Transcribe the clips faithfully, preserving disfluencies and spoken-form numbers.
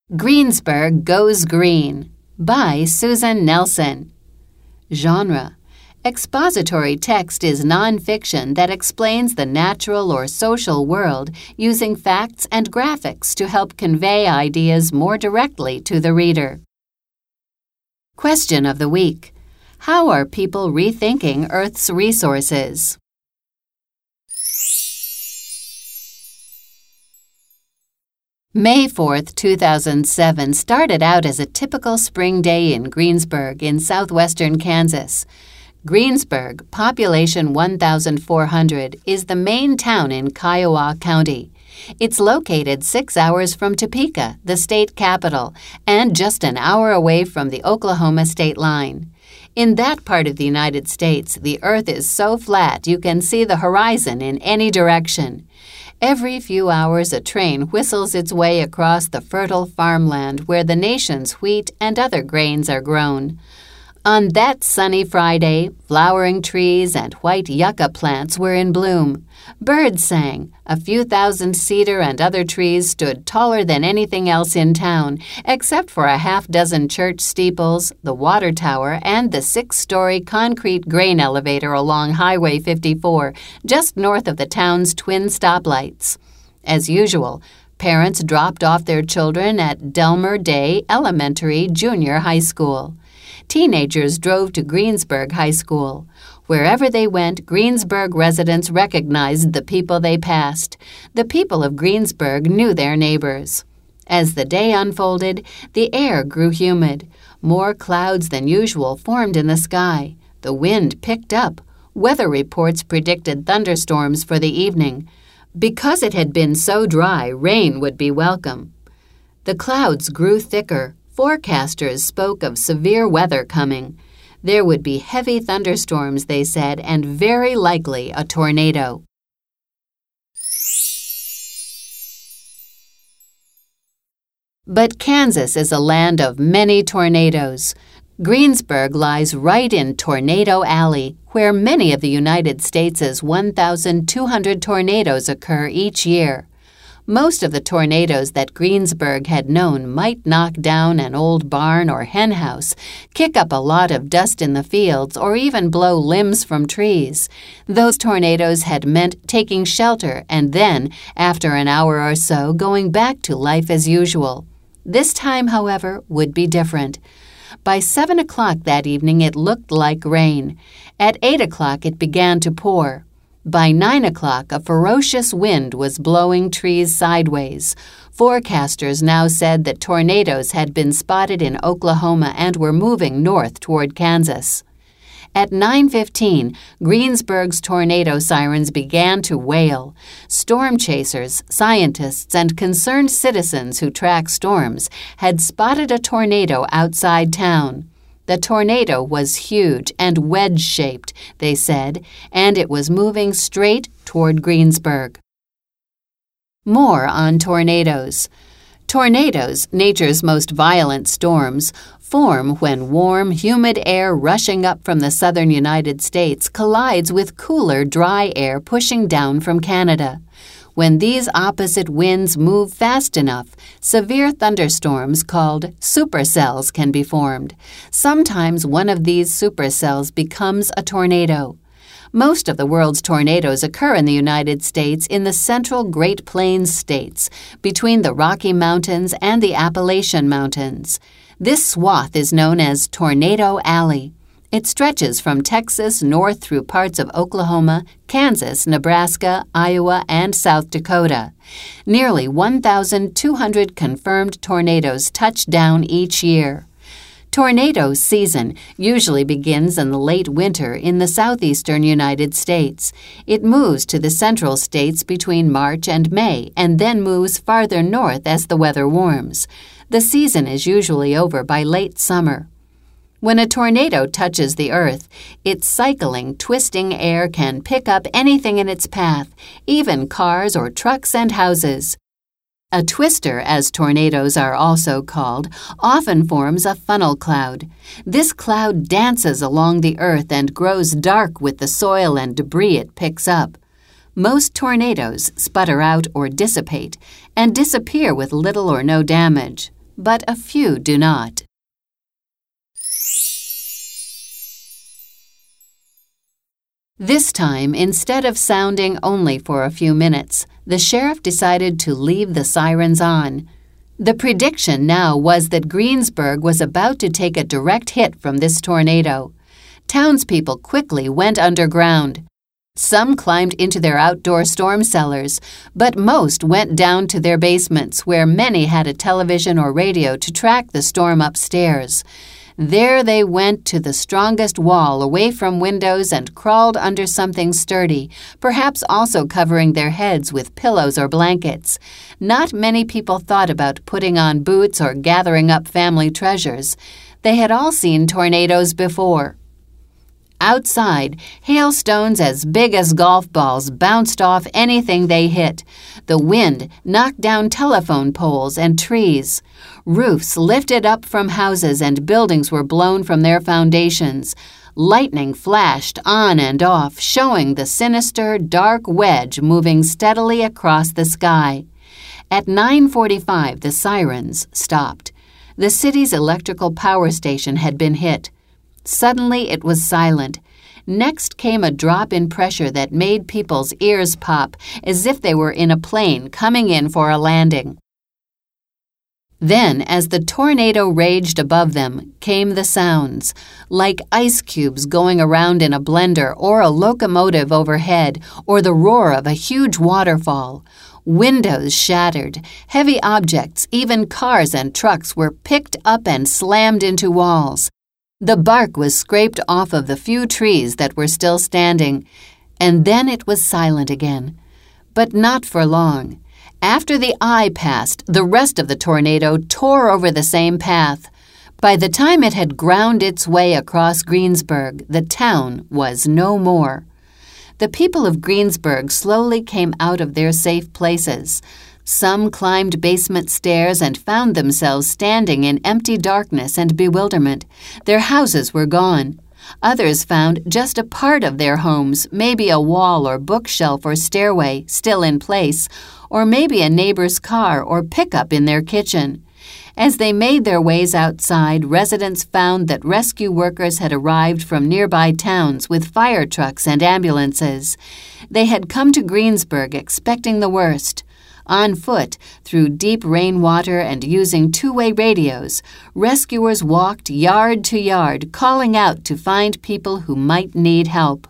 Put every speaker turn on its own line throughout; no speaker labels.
Greensburg Goes Green by Susan Nelson. Genre: expository text is nonfiction that explains the natural or social world using facts and graphics to help convey ideas more directly to the reader. Question of the week: how are people rethinking Earth's resources? May fourth, two thousand seven started out as a typical spring day in Greensburg in southwestern Kansas. Greensburg, population one thousand four hundred, is the main town in Kiowa County. It's located six hours from Topeka, the state capital, and just an hour away from the Oklahoma state line. In that part of the United States, the earth is so flat you can see the horizon in any direction. Every few hours a train whistles its way across the fertile farmland where the nation's wheat and other grains are grown. On that sunny Friday, flowering trees and white yucca plants were in bloom. Birds sang. A few thousand cedar and other trees stood taller than anything else in town, except for a half dozen church steeples, the water tower, and the six-story concrete grain elevator along Highway fifty-four, just north of the town's twin stoplights. As usual, parents dropped off their children at Delmer Day Elementary Junior High School. Teenagers drove to Greensburg High School. Wherever they went, Greensburg residents recognized the people they passed. The people of Greensburg knew their neighbors. As the day unfolded, the air grew humid. More clouds than usual formed in the sky. The wind picked up. Weather reports predicted thunderstorms for the evening. Because it had been so dry, rain would be welcome. The clouds grew thicker. Forecasters spoke of severe weather coming. There would be heavy thunderstorms, they said, and very likely a tornado. But Kansas is a land of many tornadoes. Greensburg lies right in Tornado Alley, where many of the United States' one thousand two hundred tornadoes occur each year. Most of the tornadoes that Greensburg had known might knock down an old barn or hen house, kick up a lot of dust in the fields, or even blow limbs from trees. Those tornadoes had meant taking shelter and then, after an hour or so, going back to life as usual. This time, however, would be different. By seven o'clock that evening it looked like rain. At eight o'clock it began to pour. By nine o'clock, a ferocious wind was blowing trees sideways. Forecasters now said that tornadoes had been spotted in Oklahoma and were moving north toward Kansas. At nine fifteen, Greensburg's tornado sirens began to wail. Storm chasers, scientists, and concerned citizens who track storms had spotted a tornado outside town. The tornado was huge and wedge-shaped, they said, and it was moving straight toward Greensburg. More on tornadoes. Tornadoes, nature's most violent storms, form when warm, humid air rushing up from the southern United States collides with cooler, dry air pushing down from Canada. When these opposite winds move fast enough, severe thunderstorms called supercells can be formed. Sometimes one of these supercells becomes a tornado. Most of the world's tornadoes occur in the United States in the central Great Plains states, between the Rocky Mountains and the Appalachian Mountains. This swath is known as Tornado Alley. It stretches from Texas north through parts of Oklahoma, Kansas, Nebraska, Iowa, and South Dakota. Nearly one thousand two hundred confirmed tornadoes touch down each year. Tornado season usually begins in the late winter in the southeastern United States. It moves to the central states between March and May and then moves farther north as the weather warms. The season is usually over by late summer. When a tornado touches the earth, its cycling, twisting air can pick up anything in its path, even cars or trucks and houses. A twister, as tornadoes are also called, often forms a funnel cloud. This cloud dances along the earth and grows dark with the soil and debris it picks up. Most tornadoes sputter out or dissipate and disappear with little or no damage. but a few do not. This time, instead of sounding only for a few minutes, the sheriff decided to leave the sirens on. The prediction now was that Greensburg was about to take a direct hit from this tornado. Townspeople quickly went underground. Some climbed into their outdoor storm cellars, but most went down to their basements, where many had a television or radio to track the storm upstairs. There they went to the strongest wall away from windows and crawled under something sturdy, perhaps also covering their heads with pillows or blankets. Not many people thought about putting on boots or gathering up family treasures. They had all seen tornadoes before. Outside, hailstones as big as golf balls bounced off anything they hit. The wind knocked down telephone poles and trees. Roofs lifted up from houses and buildings were blown from their foundations. Lightning flashed on and off, showing the sinister, dark wedge moving steadily across the sky. At nine forty-five, the sirens stopped. The city's electrical power station had been hit. Suddenly it was silent. Next came a drop in pressure that made people's ears pop, as if they were in a plane coming in for a landing. Then, as the tornado raged above them, came the sounds, like ice cubes going around in a blender or a locomotive overhead, or the roar of a huge waterfall. Windows shattered. Heavy objects, even cars and trucks, were picked up and slammed into walls. The bark was scraped off of the few trees that were still standing, and then it was silent again. But not for long. After the eye passed, the rest of the tornado tore over the same path. By the time it had ground its way across Greensburg, the town was no more. The people of Greensburg slowly came out of their safe places. Some climbed basement stairs and found themselves standing in empty darkness and bewilderment. Their houses were gone. Others found just a part of their homes, maybe a wall or bookshelf or stairway, still in place, or maybe a neighbor's car or pickup in their kitchen. As they made their ways outside, residents found that rescue workers had arrived from nearby towns with fire trucks and ambulances. They had come to Greensburg expecting the worst. On foot, through deep rainwater and using two-way radios, rescuers walked yard to yard, calling out to find people who might need help.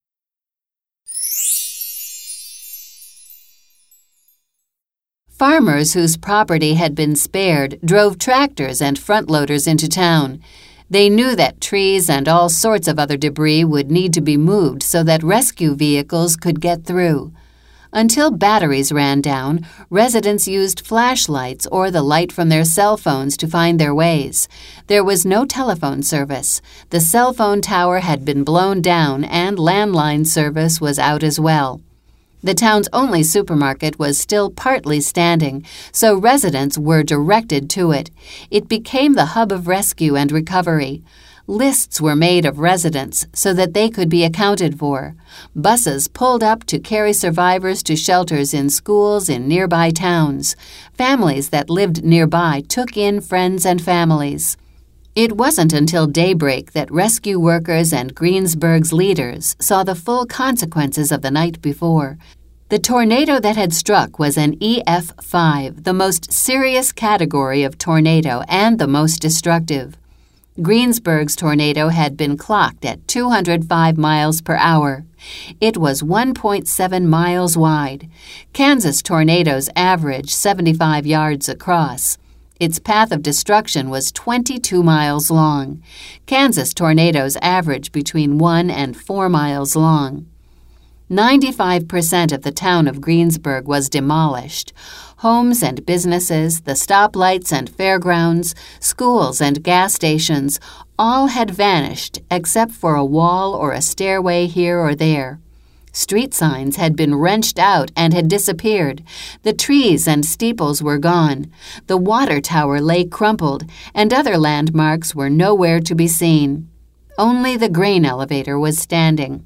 Farmers whose property had been spared drove tractors and front-loaders into town. They knew that trees and all sorts of other debris would need to be moved so that rescue vehicles could get through. Until batteries ran down, residents used flashlights or the light from their cell phones to find their ways. There was no telephone service. The cell phone tower had been blown down and landline service was out as well. The town's only supermarket was still partly standing, so residents were directed to it. It became the hub of rescue and recovery. Lists were made of residents so that they could be accounted for. Buses pulled up to carry survivors to shelters in schools in nearby towns. Families that lived nearby took in friends and families. It wasn't until daybreak that rescue workers and Greensburg's leaders saw the full consequences of the night before. The tornado that had struck was an E F five, the most serious category of tornado and the most destructive. Greensburg's tornado had been clocked at two hundred five miles per hour. It was one point seven miles wide. Kansas tornadoes average seventy-five yards across. Its path of destruction was twenty-two miles long. Kansas tornadoes average between one and four miles long. ninety-five percent of the town of Greensburg was demolished. Homes and businesses, the stoplights and fairgrounds, schools and gas stations, all had vanished except for a wall or a stairway here or there. Street signs had been wrenched out and had disappeared. The trees and steeples were gone. The water tower lay crumpled, and other landmarks were nowhere to be seen. Only the grain elevator was standing.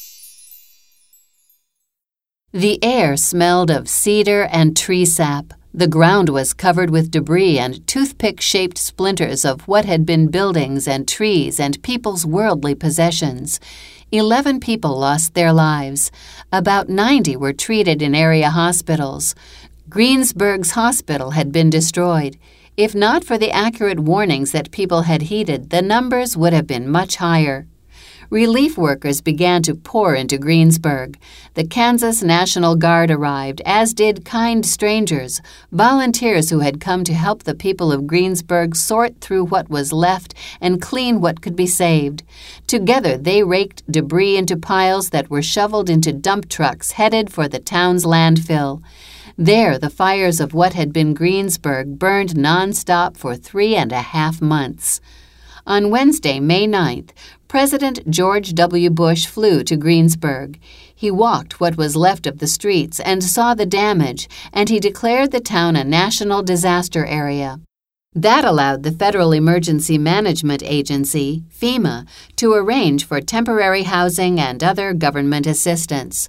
The air smelled of cedar and tree sap. The ground was covered with debris and toothpick-shaped splinters of what had been buildings and trees and people's worldly possessions. Eleven people lost their lives. About ninety were treated in area hospitals. Greensburg's hospital had been destroyed. If not for the accurate warnings that people had heeded, the numbers would have been much higher. Relief workers began to pour into Greensburg. The Kansas National Guard arrived, as did kind strangers, volunteers who had come to help the people of Greensburg sort through what was left and clean what could be saved. Together they raked debris into piles that were shoveled into dump trucks headed for the town's landfill. There, the fires of what had been Greensburg burned nonstop for three and a half months. On Wednesday, May ninth, President George W. Bush flew to Greensburg. He walked what was left of the streets and saw the damage, and he declared the town a national disaster area. That allowed the Federal Emergency Management Agency, FEMA, to arrange for temporary housing and other government assistance.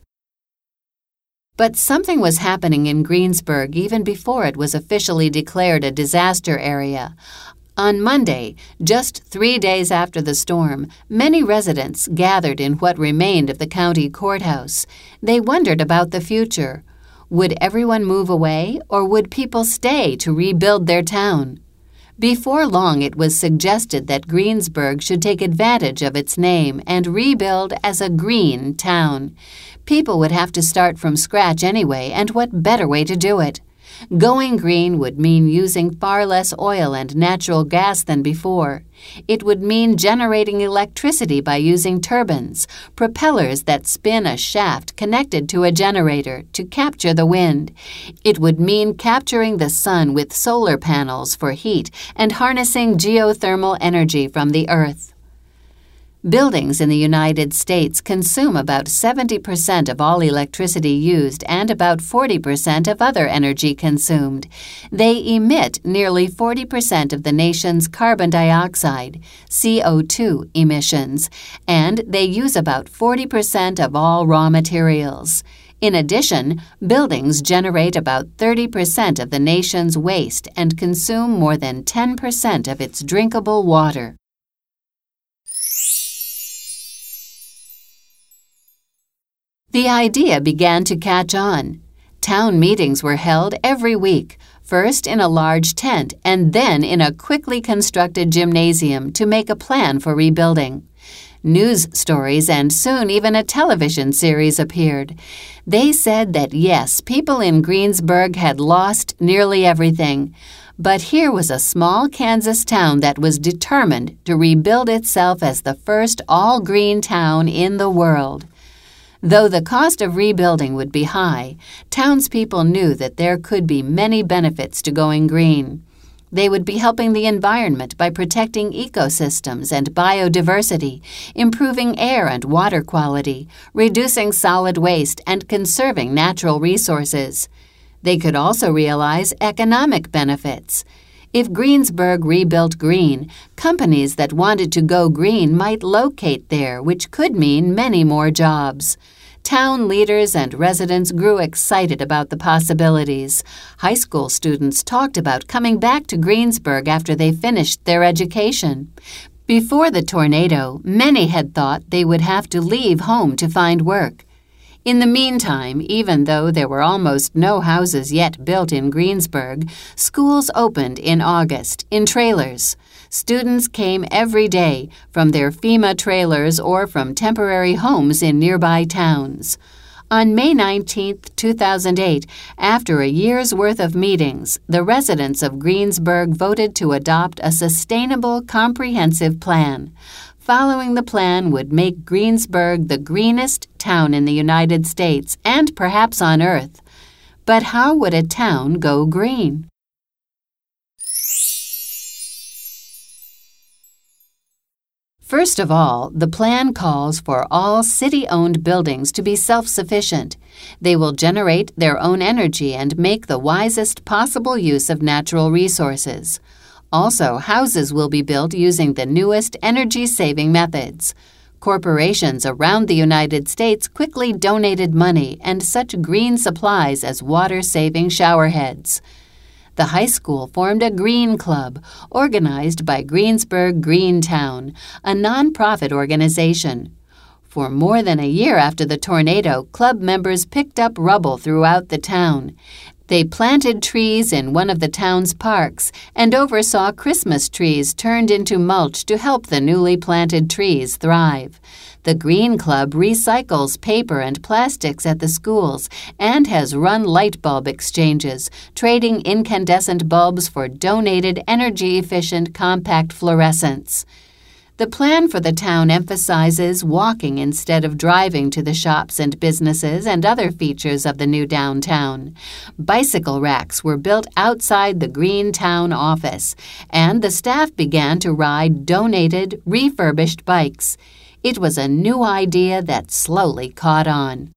But something was happening in Greensburg even before it was officially declared a disaster area. On Monday, just three days after the storm, many residents gathered in what remained of the county courthouse. They wondered about the future. Would everyone move away, or would people stay to rebuild their town? Before long, it was suggested that Greensburg should take advantage of its name and rebuild as a green town. People would have to start from scratch anyway, and what better way to do it? Going green would mean using far less oil and natural gas than before. It would mean generating electricity by using turbines, propellers that spin a shaft connected to a generator to capture the wind. It would mean capturing the sun with solar panels for heat and harnessing geothermal energy from the earth. Buildings in the United States consume about seventy percent of all electricity used and about forty percent of other energy consumed. They emit nearly forty percent of the nation's carbon dioxide, C O two, emissions, and they use about forty percent of all raw materials. In addition, buildings generate about thirty percent of the nation's waste and consume more than ten percent of its drinkable water. The idea began to catch on. Town meetings were held every week, first in a large tent and then in a quickly constructed gymnasium to make a plan for rebuilding. News stories and soon even a television series appeared. They said that yes, people in Greensburg had lost nearly everything. But here was a small Kansas town that was determined to rebuild itself as the first all-green town in the world. Though the cost of rebuilding would be high, townspeople knew that there could be many benefits to going green. They would be helping the environment by protecting ecosystems and biodiversity, improving air and water quality, reducing solid waste, and conserving natural resources. They could also realize economic benefits. If Greensburg rebuilt green, companies that wanted to go green might locate there, which could mean many more jobs. Town leaders and residents grew excited about the possibilities. High school students talked about coming back to Greensburg after they finished their education. Before the tornado, many had thought they would have to leave home to find work. In the meantime, even though there were almost no houses yet built in Greensburg, schools opened in August in trailers. Students came every day from their FEMA trailers or from temporary homes in nearby towns. On May nineteenth, two thousand eight, after a year's worth of meetings, the residents of Greensburg voted to adopt a sustainable, comprehensive plan. Following the plan would make Greensburg the greenest town in the United States and perhaps on Earth. But how would a town go green? First of all, the plan calls for all city-owned buildings to be self-sufficient. They will generate their own energy and make the wisest possible use of natural resources. Also, houses will be built using the newest energy-saving methods. Corporations around the United States quickly donated money and such green supplies as water-saving showerheads. The high school formed a Green Club, organized by Greensburg Greentown, a nonprofit organization. For more than a year after the tornado, club members picked up rubble throughout the town. They planted trees in one of the town's parks and oversaw Christmas trees turned into mulch to help the newly planted trees thrive. The Green Club recycles paper and plastics at the schools and has run light bulb exchanges, trading incandescent bulbs for donated energy-efficient compact fluorescents. The plan for the town emphasizes walking instead of driving to the shops and businesses and other features of the new downtown. Bicycle racks were built outside the Green Town office, and the staff began to ride donated, refurbished bikes. It was a new idea that slowly caught on.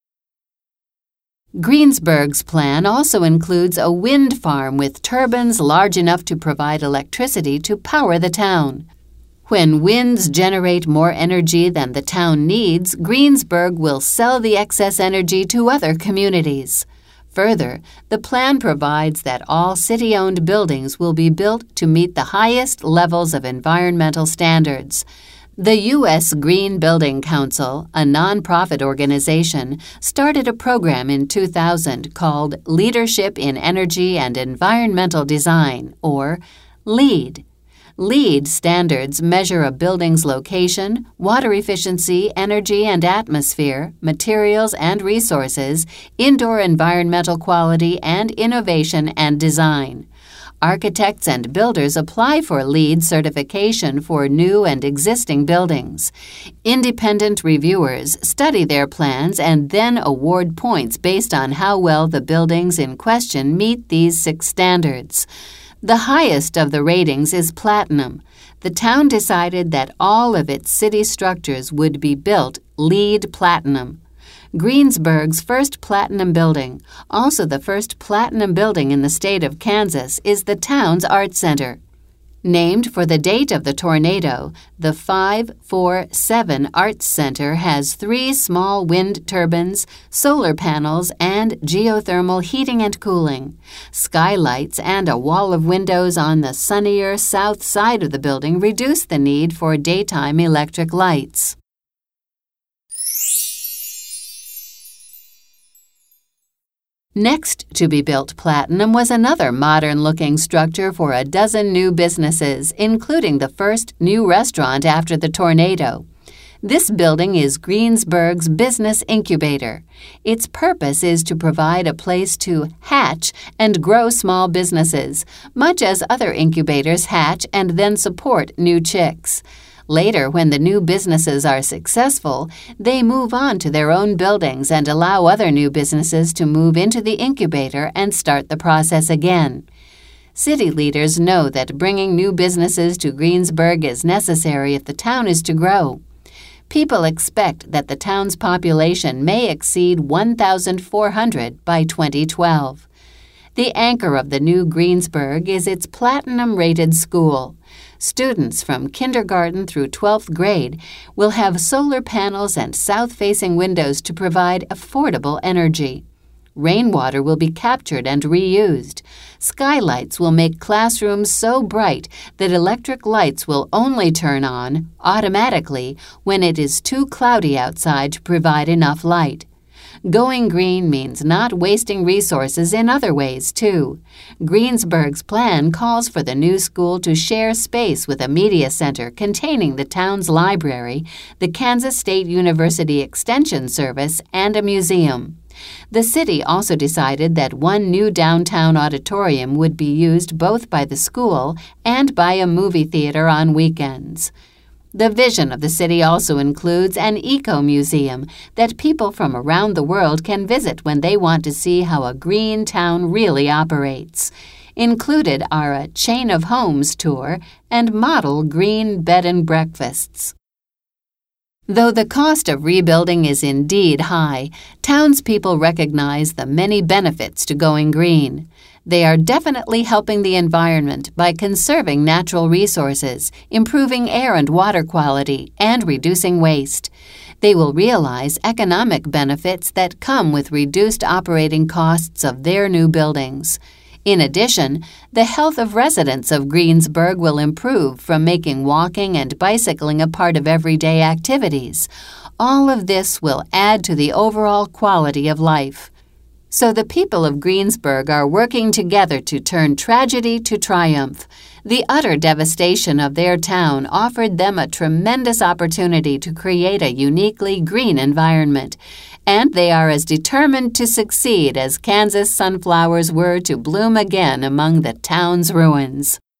Greensburg's plan also includes a wind farm with turbines large enough to provide electricity to power the town. When winds generate more energy than the town needs, Greensburg will sell the excess energy to other communities. Further, the plan provides that all city-owned buildings will be built to meet the highest levels of environmental standards. The U S Green Building Council, a nonprofit organization, started a program in two thousand called Leadership in Energy and Environmental Design, or LEED. LEED standards measure a building's location, water efficiency, energy and atmosphere, materials and resources, indoor environmental quality, and innovation and design. Architects and builders apply for LEED certification for new and existing buildings. Independent reviewers study their plans and then award points based on how well the buildings in question meet these six standards. The highest of the ratings is Platinum. The town decided that all of its city structures would be built LEED Platinum. Greensburg's first Platinum building, also the first Platinum building in the state of Kansas, is the town's Art Center. Named for the date of the tornado, the five four seven Arts Center has three small wind turbines, solar panels, and geothermal heating and cooling. Skylights and a wall of windows on the sunnier south side of the building reduce the need for daytime electric lights. Next to be built Platinum was another modern-looking structure for a dozen new businesses, including the first new restaurant after the tornado. This building is Greensburg's Business Incubator. Its purpose is to provide a place to hatch and grow small businesses, much as other incubators hatch and then support new chicks. Later, when the new businesses are successful, they move on to their own buildings and allow other new businesses to move into the incubator and start the process again. City leaders know that bringing new businesses to Greensburg is necessary if the town is to grow. People expect that the town's population may exceed one thousand four hundred by twenty twelve. The anchor of the new Greensburg is its platinum-rated school. Students from kindergarten through twelfth grade will have solar panels and south-facing windows to provide affordable energy. Rainwater will be captured and reused. Skylights will make classrooms so bright that electric lights will only turn on automatically when it is too cloudy outside to provide enough light. Going green means not wasting resources in other ways, too. Greensburg's plan calls for the new school to share space with a media center containing the town's library, the Kansas State University Extension Service, and a museum. The city also decided that one new downtown auditorium would be used both by the school and by a movie theater on weekends. The vision of the city also includes an eco-museum that people from around the world can visit when they want to see how a green town really operates. Included are a chain of homes tour and model green bed and breakfasts. Though the cost of rebuilding is indeed high, townspeople recognize the many benefits to going green. They are definitely helping the environment by conserving natural resources, improving air and water quality, and reducing waste. They will realize economic benefits that come with reduced operating costs of their new buildings. In addition, the health of residents of Greensburg will improve from making walking and bicycling a part of everyday activities. All of this will add to the overall quality of life. So the people of Greensburg are working together to turn tragedy to triumph. The utter devastation of their town offered them a tremendous opportunity to create a uniquely green environment, and they are as determined to succeed as Kansas sunflowers were to bloom again among the town's ruins.